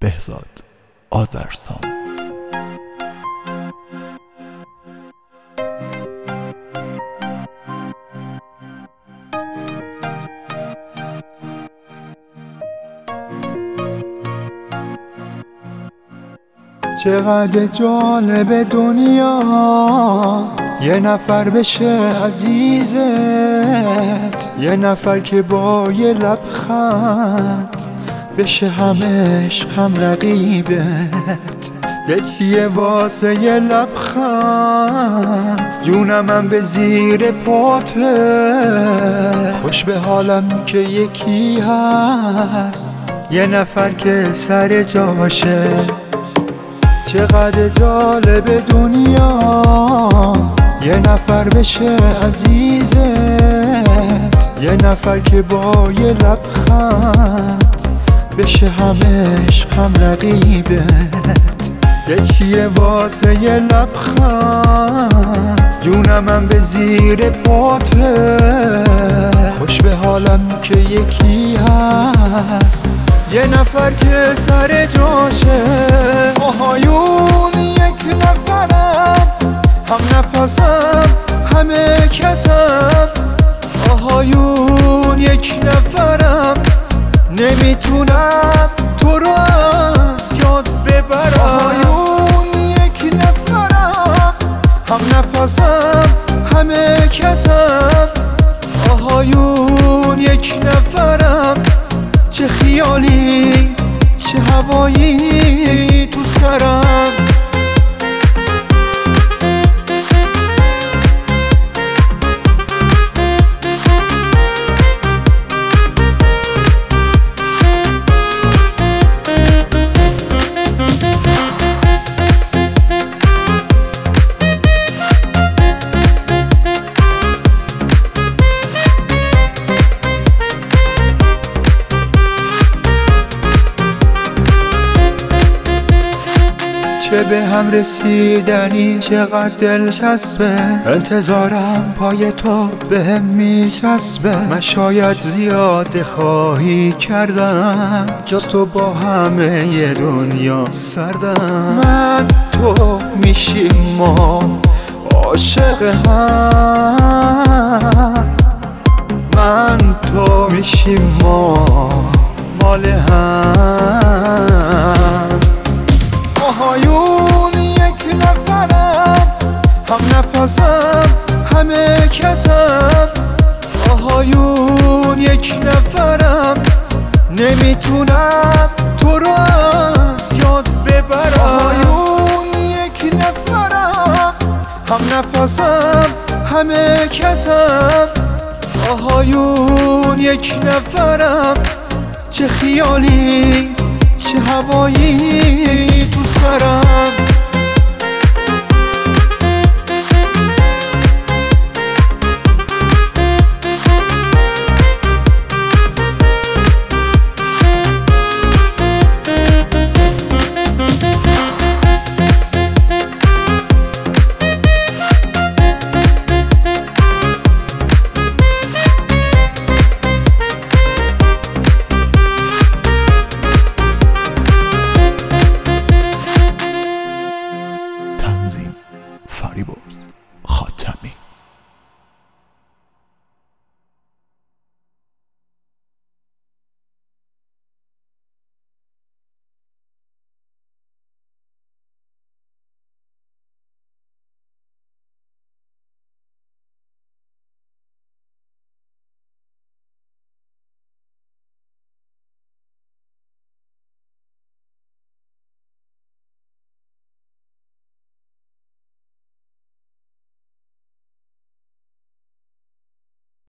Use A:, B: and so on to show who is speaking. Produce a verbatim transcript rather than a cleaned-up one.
A: بهزاد آذرسام.
B: چقدر جالب دنیا یه نفر بشه عزیزت، یه نفر که با یه لبخند بشه همه عشق هم رقیبت. دل چیه واسه یه لبخند، جونم من به زیر پاته. خوش به حالم که یکی هست، یه نفر که سر جاشه. چقدر جالب دنیا یه نفر بشه عزیزت، یه نفر که با یه لبخند بشه همه عشق هم رقیبت. دل چیه واسه یه لبخند، جونم من به زیر پاته. خوش به حالم که یکی هست، یه نفر که سر جاشه. آهایون یک نفرم، هم نفسم همه کسم. آهایون یک نفرم، نمیتونم تو رو از یاد ببرم. آهایون یک نفرم، هم نفسم همه کسم. آهایون یک نفرم، چه خیالی چه هوایی تو سرم. چه به هم رسیدنی چقدر دلچسبه، انتظارم پای تو به هم میچسبه. من شاید زیاد خواهی کردم، جز تو با همه ی دنیا سردم. من تو میشیم ما عاشق هم، من تو میشیم ما مال هم. آهایون یک نفرم، هم نفسم همه کسم. آهایون یک نفرم، نمیتونم تو رو از یاد ببرم. آهایون یک نفرم، هم نفسم همه کسم. آهایون یک نفرم، چه خیالی چه هوایی